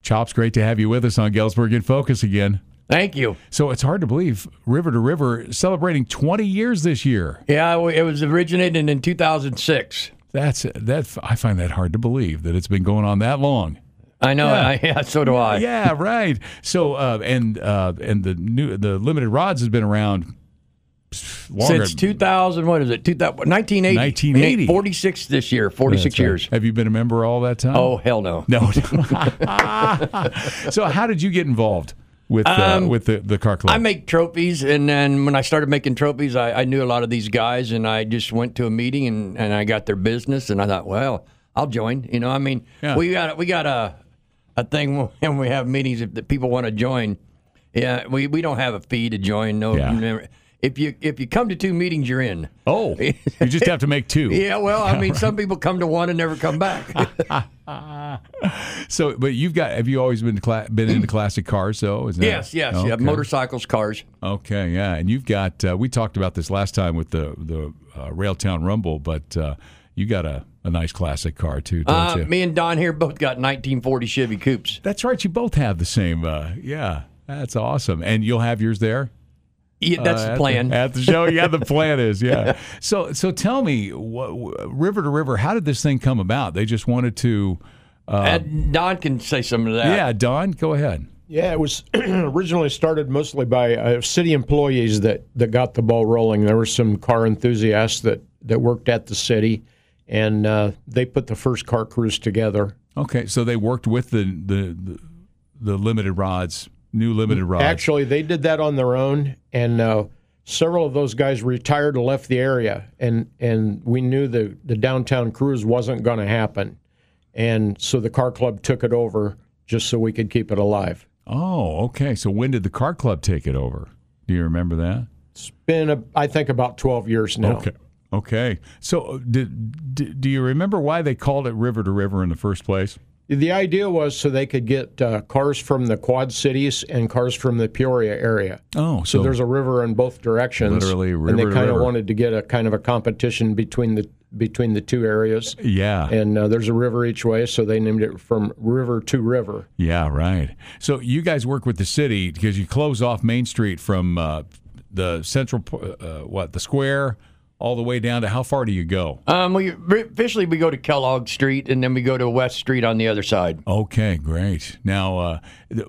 Chops, great to have you with us on Galesburg in Focus again. Thank you. So it's hard to believe River to River celebrating 20 years this year. Yeah, it was originated in 2006. I find that hard to believe that it's been going on that long. I know. Yeah, so do I. Yeah, right. So and the limited rods has been around longer. Since 2000. What is it? 1980. 1980. 46 this year. 46 years. Have you been a member all that time? Oh, hell no. No. So how did you get involved with the car club? I make trophies, and then when I started making trophies, I knew a lot of these guys, and I just went to a meeting and I got their business, and I thought, well, I'll join. You know, I mean, we got a thing when we have meetings if the people want to join. Yeah, we don't have a fee to join. No. Yeah. If you come to 2 meetings, you're in. Oh, you just have to make 2. Yeah, well, I mean, some people come to 1 and never come back. So, but have you always been into classic cars, though? Yes, okay. Yeah, motorcycles, cars. Okay, yeah, and you've got. We talked about this last time with the Railtown Rumble, but you got a nice classic car too, don't you? Me and Don here both got 1940 Chevy Coupes. That's right. You both have the same. Yeah, that's awesome, and you'll have yours there. Yeah, that's the plan. At the show, yeah, the plan is, yeah. So tell me, River to River, how did this thing come about? They just wanted to... Don can say some of that. Yeah, Don, go ahead. Yeah, it was originally started mostly by city employees that got the ball rolling. There were some car enthusiasts that worked at the city, and they put the first car cruise together. Okay, so they worked with the limited rods, new limited rods. Actually, they did that on their own, and several of those guys retired and left the area, and we knew the downtown cruise wasn't going to happen, and so the car club took it over just so we could keep it alive. Oh, okay. So when did the car club take it over? Do you remember that? It's been, I think, about 12 years now. Okay. So do you remember why they called it River to River in the first place? The idea was so they could get cars from the Quad Cities and cars from the Peoria area. Oh, so there's a river in both directions. Literally, river and they kind of wanted to get a kind of a competition between the 2 areas. Yeah. And there's a river each way, so they named it from river to river. Yeah, right. So you guys work with the city because you close off Main Street from the central, the square, all the way down to how far do you go? Officially, we go to Kellogg Street, and then we go to West Street on the other side. Okay, great. Now,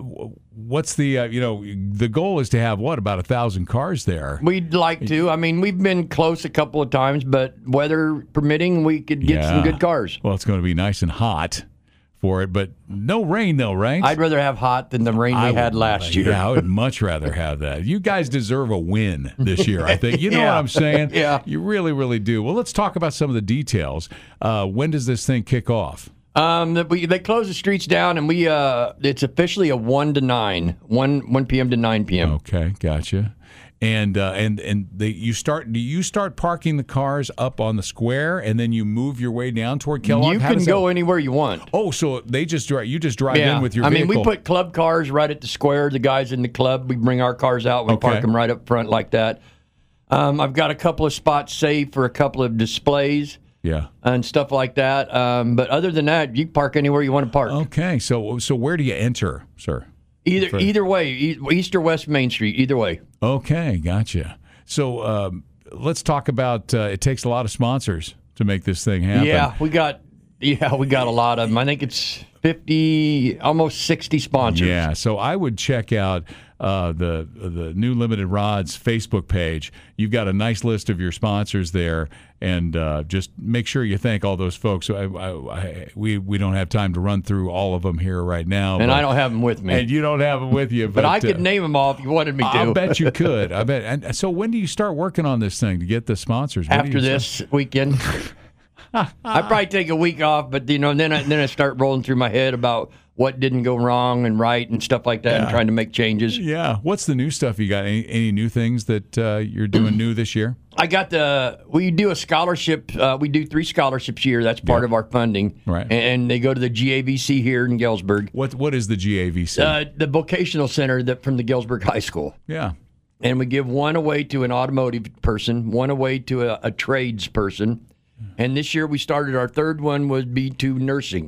what's the the goal is to have about 1,000 cars there? We'd like to. I mean, we've been close a couple of times, but weather permitting, we could get some good cars. Well, it's going to be nice and hot for it, but no rain though, right? I'd rather have hot than the rain we had last year. Yeah, I would much rather have that. You guys deserve a win this year, I think. You know what I'm saying? Yeah. You really, really do. Well, let's talk about some of the details. When does this thing kick off? They close the streets down, and it's officially a 1 to 9, 1 p.m. to 9 p.m. Okay, gotcha. And do you start parking the cars up on the square, and then you move your way down toward Kellogg? You can go anywhere you want. Oh, so you just drive in with your vehicle? I mean, we put club cars right at the square. The guys in the club, we bring our cars out. We park them right up front like that. I've got a couple of spots saved for a couple of displays. Yeah, and stuff like that. But other than that, you park anywhere you want to park. Okay, so where do you enter, sir? Either way, east or west Main Street, either way. Okay, gotcha. So let's talk about. It takes a lot of sponsors to make this thing happen. Yeah, we got a lot of them. I think it's 50, almost 60 sponsors. Yeah, so I would check out the New Limited Rods Facebook page. You've got a nice list of your sponsors there, and just make sure you thank all those folks. We don't have time to run through all of them here right now. And I don't have them with me. And you don't have them with you. But I could name them all if you wanted me to. I bet you could. I bet. And so when do you start working on this thing to get the sponsors? After this weekend. I probably take a week off, but then I start rolling through my head about what didn't go wrong and right and stuff like that, and trying to make changes. Yeah. What's the new stuff you got? Any new things that you're doing new this year? We do a scholarship. We do 3 scholarships a year. That's part of our funding. Right. And they go to the GAVC here in Galesburg. What is the GAVC? The vocational center from the Galesburg High School. Yeah. And we give one away to an automotive person, one away to a trades person. And this year we started our third one would be to nursing.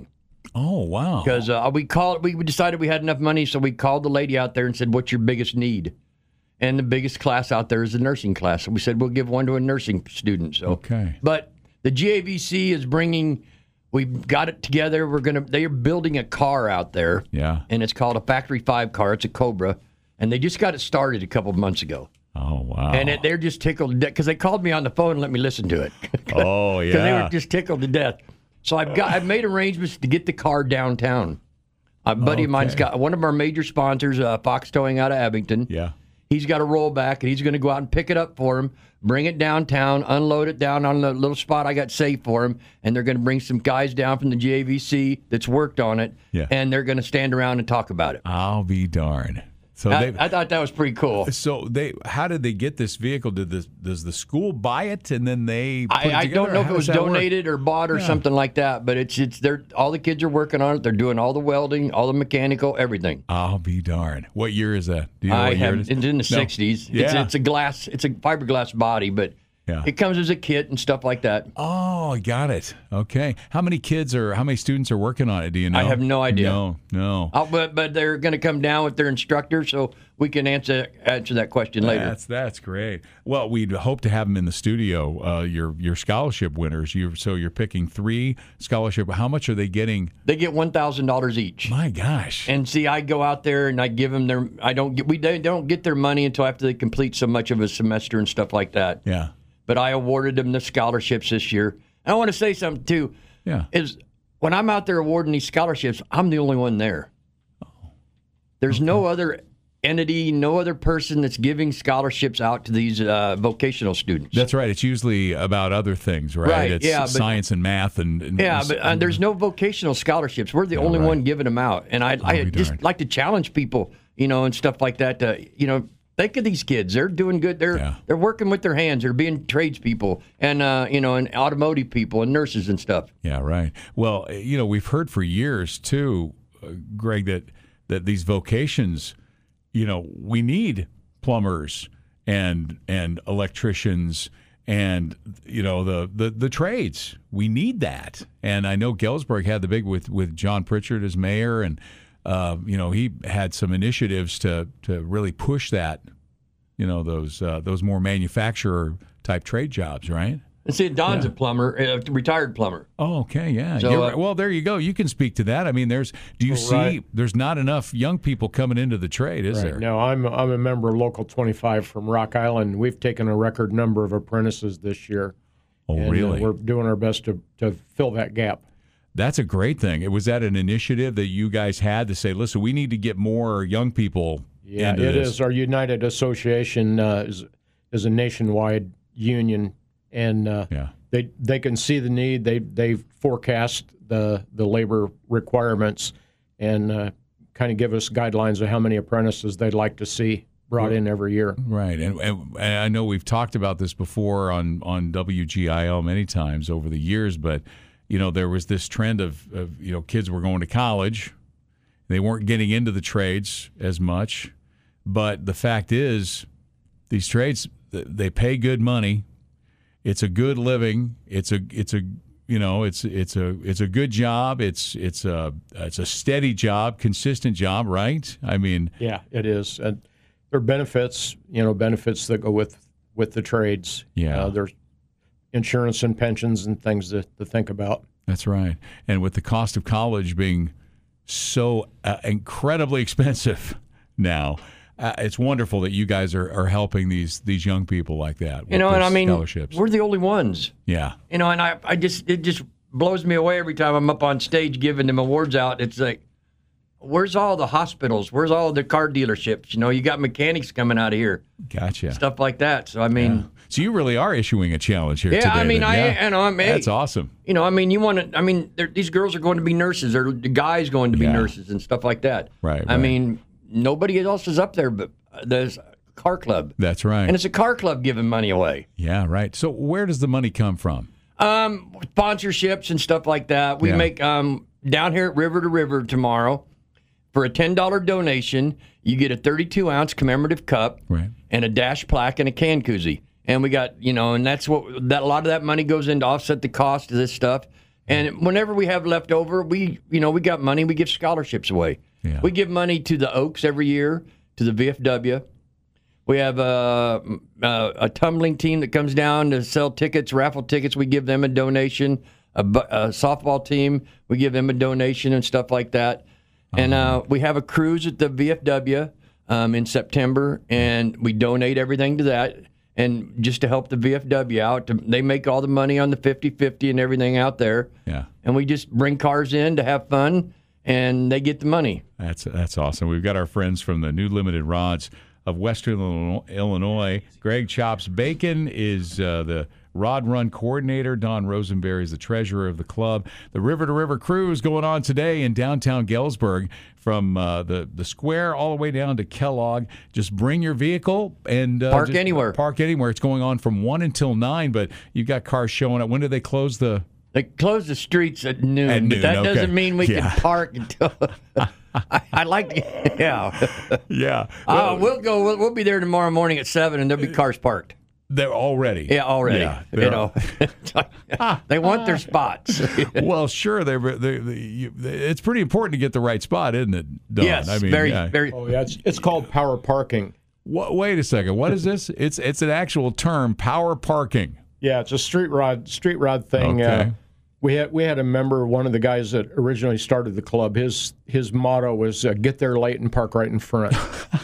Oh, wow. Because we decided we had enough money, so we called the lady out there and said, "What's your biggest need?" And the biggest class out there is the nursing class. So we said we'll give one to a nursing student. So, okay. But the GAVC is bringing. We've got it together. They are building a car out there. Yeah. And it's called a Factory 5 car. It's a Cobra, and they just got it started a couple of months ago. Oh, wow. And they're just tickled to death because they called me on the phone and let me listen to it. Oh, yeah. Because they were just tickled to death. So I've made arrangements to get the car downtown. A buddy of mine's got one of our major sponsors, Fox Towing out of Abington. Yeah. He's got a rollback, and he's going to go out and pick it up for him, bring it downtown, unload it down on the little spot I got saved for him, and they're going to bring some guys down from the GAVC that's worked on it, and they're going to stand around and talk about it. I'll be darned. So I thought that was pretty cool. So how did they get this vehicle? Does the school buy it and then they put it together? I don't know if it was donated or bought or something like that, but it's all the kids are working on it. They're doing all the welding, all the mechanical, everything. I'll be darned. What year is that? Do you know I what year have it is? it's in the 60s. Yeah. It's a fiberglass body, but it comes as a kit and stuff like that. Oh, I got it. Okay. How many students are working on it? Do you know? I have no idea. No. But they're going to come down with their instructor, so we can answer that question later. That's great. Well, we'd hope to have them in the studio. Your scholarship winners. You're picking 3 scholarship. How much are they getting? They get $1,000 each. My gosh. And see, I go out there and I give them they don't get their money until after they complete so much of a semester and stuff like that. Yeah. But I awarded them the scholarships this year. And I want to say something, too. Yeah. Is when I'm out there awarding these scholarships, I'm the only one there. There's no other entity, no other person that's giving scholarships out to these vocational students. That's right. It's usually about other things, right? It's science and math. But there's no vocational scholarships. We're the only one giving them out. And I just like to challenge people, and stuff like that to, think of these kids. They're doing good. They're working with their hands. They're being tradespeople and and automotive people and nurses and stuff. Yeah, right. Well, we've heard for years too, Greg, that these vocations, we need plumbers and electricians and the trades. We need that. And I know Galesburg had the big with John Pritchard as mayor, and he had some initiatives to really push that, those more manufacturer type trade jobs, right? And see, Don's a plumber, a retired plumber. Oh, okay, yeah. So, well, there you go. You can speak to that. I mean, there's not enough young people coming into the trade, is there? No, I'm a member of Local 25 from Rock Island. We've taken a record number of apprentices this year. Oh, and, really? We're doing our best to fill that gap. That's a great thing. Was that an initiative that you guys had to say, listen, we need to get more young people into it this? is. Our United Association is a nationwide union, and they can see the need. They forecast the labor requirements and kind of give us guidelines of how many apprentices they'd like to see brought in every year. Right. And I know we've talked about this before on WGIL many times over the years, but there was this trend of kids were going to college. They weren't getting into the trades as much. But the fact is, these trades, they pay good money. It's a good living. It's a good job. It's a steady job, consistent job, right? I mean, yeah, it is. And there are benefits that go with the trades. Yeah. There's insurance and pensions and things to think about. That's right. And with the cost of college being so incredibly expensive now, it's wonderful that you guys are helping these young people like that. With scholarships. We're the only ones. Yeah. And it just blows me away every time I'm up on stage giving them awards out. It's like, where's all the hospitals? Where's all the car dealerships? You got mechanics coming out of here. Gotcha. Stuff like that. So, I mean. Yeah. So you really are issuing a challenge here today. I mean, that's awesome. These girls are going to be nurses, or the guys going to be nurses and stuff like that. Right. I mean, nobody else is up there, but there's a car club. That's right. And it's a car club giving money away. Yeah, right. So where does the money come from? Sponsorships and stuff like that. We make down here at River to River tomorrow. For a $10 donation, you get a 32-ounce commemorative cup and a dash plaque and a can koozie. And we got, and that's a lot of that money goes in to offset the cost of this stuff. And whenever we have left over, we got money. We give scholarships away. Yeah. We give money to the Oaks every year, to the VFW. We have a tumbling team that comes down to sell tickets, raffle tickets. We give them a donation. A softball team, we give them a donation and stuff like that. And we have a cruise at the VFW in September, and we donate everything to that. And just to help the VFW out, they make all the money on the 50-50 and everything out there. Yeah. And we just bring cars in to have fun, and they get the money. That's awesome. We've got our friends from the New Limited Rods of Western Illinois. Greg Chops Bacon is the Rod Run coordinator. Don Rosenberry is the treasurer of the club. The River to River Cruise going on today in downtown Galesburg from the square all the way down to Kellogg. Just bring your vehicle and park anywhere. Park anywhere. It's going on from 1 until 9, but you've got cars showing up. When do they close the? They close the streets at noon. But that doesn't mean we can park until. I like, yeah. Yeah. We'll be there tomorrow morning at 7, and there'll be cars parked. They're already. Yeah, already. Yeah, they want their spots. Well, sure. It's pretty important to get the right spot, isn't it, Don? Yes, very. Oh, yeah. It's called power parking. Wait a second. What is this? It's an actual term, power parking. Yeah, it's a street rod thing. Okay. We had a member, one of the guys that originally started the club. His motto was get there late and park right in front.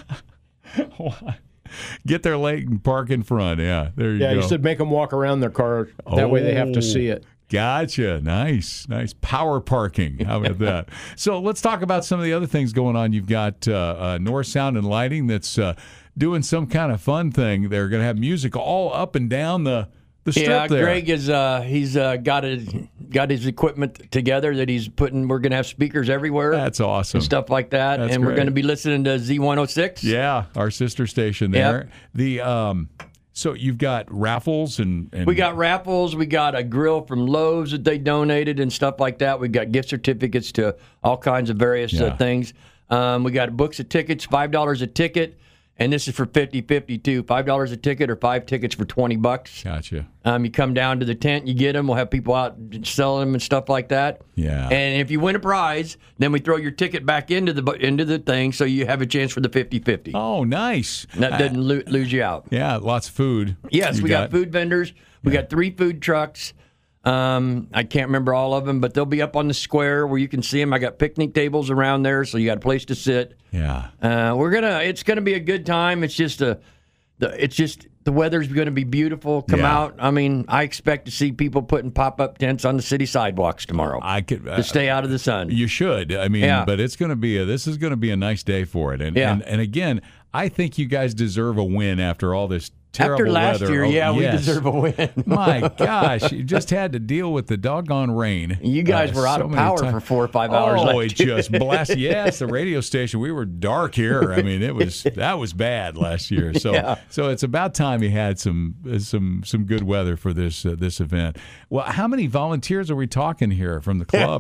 Get there late and park in front. Yeah, there you go. Yeah, he said make them walk around their car. That way they have to see it. Gotcha. Nice. Power parking. How about that? So let's talk about some of the other things going on. You've got North Sound and Lighting that's doing some kind of fun thing. They're going to have music all up and down the strip there. Greg is he's got his equipment together that he's putting. We're going to have speakers everywhere. That's awesome. And stuff like that. That's and great. We're going to be listening to Z106. Yeah, our sister station there. Yep. So you've got raffles and we got raffles. We got a grill from Lowe's that they donated and stuff like that. We got gift certificates to all kinds of various things. We got books of tickets, $5 a ticket. And this is for 50-50 too. $5 a ticket or 5 tickets for $20. Gotcha. You come down to the tent, you get them. We'll have people out selling them and stuff like that. Yeah. And if you win a prize, then we throw your ticket back into the thing, so you have a chance for the 50-50. Oh, nice. That doesn't lose you out. Yeah, lots of food. Yes, we got food vendors. We got 3 food trucks. I can't remember all of them, but they'll be up on the square where you can see them. I got picnic tables around there, so you got a place to sit. Yeah. It's gonna be a good time. It's just the weather's gonna be beautiful. Come out. I mean, I expect to see people putting pop-up tents on the city sidewalks tomorrow. To stay out of the sun. You should. I mean, but it's gonna be this is gonna be a nice day for it. And again, I think you guys deserve a win after all this terrible after last weather. year, we deserve a win. My gosh, you just had to deal with the doggone rain. You guys were out of power for 4 or 5 hours. Oh, it just blasted. Yes, the radio station. We were dark here. I mean, that was bad last year. So so it's about time you had some good weather for this event. Well, how many volunteers are we talking here from the club?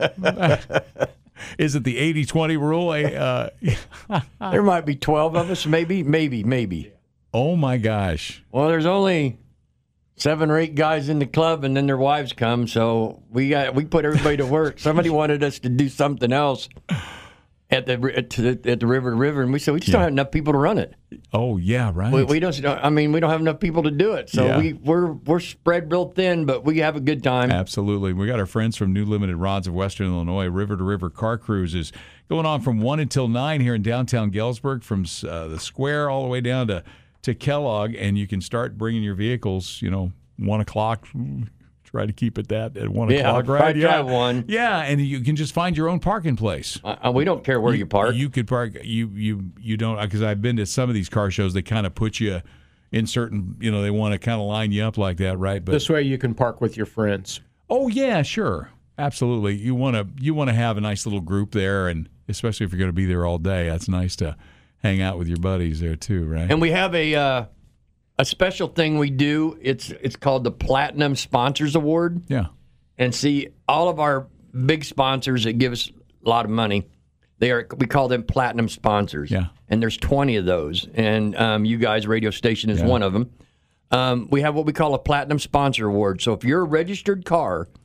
Is it the 80-20 rule? There might be 12 of us, maybe. Oh, my gosh. Well, there's only 7 or 8 guys in the club, and then their wives come, so we put everybody to work. Somebody wanted us to do something else at the River to River, and we said we just don't have enough people to run it. Oh, yeah, right. We don't have enough people to do it, so we're spread real thin, but we have a good time. Absolutely. We got our friends from New Limited Rods of Western Illinois. River to River Car Cruises going on from 1 until 9 here in downtown Galesburg, from the square all the way down to Kellogg, and you can start bringing your vehicles, 1 o'clock. Try to keep it at 1 o'clock, right? Yeah, 1. Yeah, and you can just find your own parking place. We don't care where you park. You could park. You don't, because I've been to some of these car shows. They kind of put you in certain. They want to kind of line you up like that, right? But this way you can park with your friends. Oh yeah, sure, absolutely. You want to have a nice little group there, and especially if you're going to be there all day, that's nice to hang out with your buddies there too, right? And we have a special thing we do. It's called the Platinum Sponsors Award. Yeah. And see, all of our big sponsors that give us a lot of money, we call them platinum sponsors. Yeah. And there's 20 of those. And you guys, radio station is one of them. We have what we call a Platinum Sponsor Award. So if you're a registered car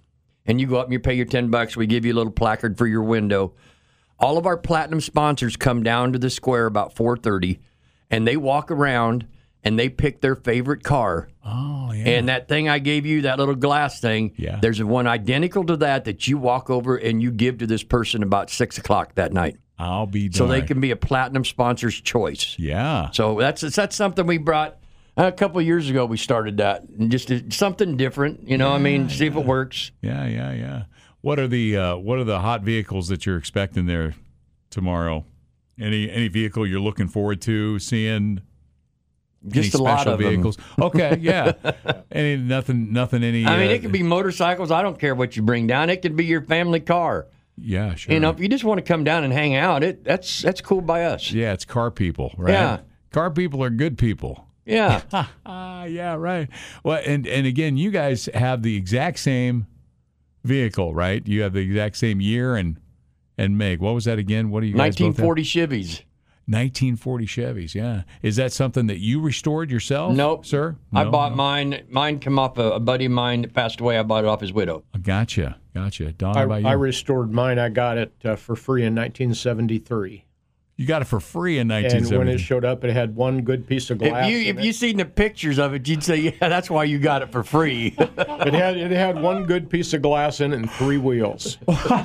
and you go up and you pay your $10, we give you a little placard for your window. All of our platinum sponsors come down to the square about 4:30, and they walk around and they pick their favorite car. Oh, yeah. And that thing I gave you, that little glass thing, there's one identical to that you walk over and you give to this person about 6 o'clock that night. I'll be darned. So they can be a platinum sponsor's choice. Yeah. So that's something we brought a couple of years ago. We started that, and just something different, see if it works. Yeah. What are the hot vehicles that you're expecting there tomorrow? Any vehicle you're looking forward to seeing? Just a lot of vehicles. Them. Okay, yeah. Nothing. It could be motorcycles. I don't care what you bring down. It could be your family car. Yeah, sure. If you just want to come down and hang out, that's cool by us. Yeah, it's car people, right? Yeah. Car people are good people. Yeah. Yeah, right. Well, and again, you guys have the exact same vehicle, right? You have the exact same year and make. What was that again? What do you guys 1940 Chevys. 1940 Chevys, yeah. Is that something that you restored yourself? Nope. Sir? I bought mine. Mine come off a buddy of mine that passed away. I bought it off his widow. Gotcha. Don, how about you? I restored mine. I got it for free in 1973. You got it for free in 1973. And when it showed up, it had one good piece of glass. If you seen the pictures of it, you'd say, yeah, that's why you got it for free. It had one good piece of glass in it and 3 wheels.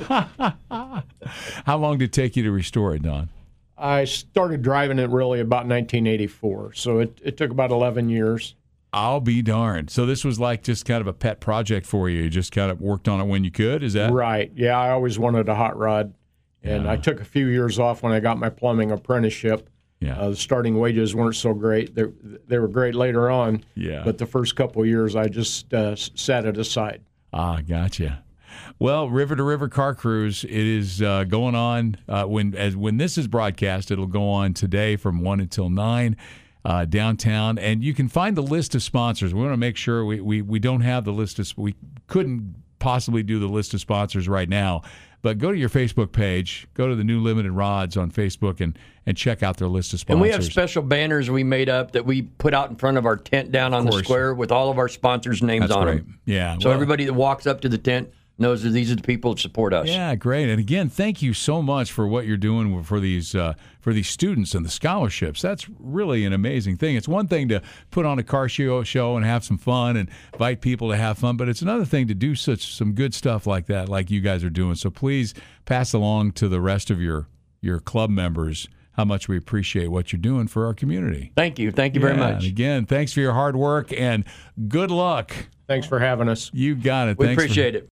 How long did it take you to restore it, Don? I started driving it really about 1984, so it took about 11 years. I'll be darned. So this was like just kind of a pet project for you. You just kind of worked on it when you could, is that? Right. Yeah, I always wanted a hot rod, and I took a few years off when I got my plumbing apprenticeship. Yeah. The starting wages weren't so great. They were great later on, but the first couple of years I just set it aside. Gotcha. Well, River to River Car Cruise, it is going on. When this is broadcast, it'll go on today from 1 until 9 downtown. And you can find the list of sponsors. We want to make sure we don't have the list of – we couldn't possibly do the list of sponsors right now. But go to your Facebook page, go to the New Limited Rods on Facebook, and check out their list of sponsors. And we have special banners we made up that we put out in front of our tent down on the square with all of our sponsors' names on them. Yeah. So everybody that walks up to the tent knows that these are the people that support us. Yeah, great. And again, thank you so much for what you're doing for these students and the scholarships. That's really an amazing thing. It's one thing to put on a car show and have some fun and invite people to have fun, but it's another thing to do some good stuff like that, like you guys are doing. So please pass along to the rest of your club members how much we appreciate what you're doing for our community. Thank you. Thank you very much. And again, thanks for your hard work and good luck. Thanks for having us. You got it. We appreciate it.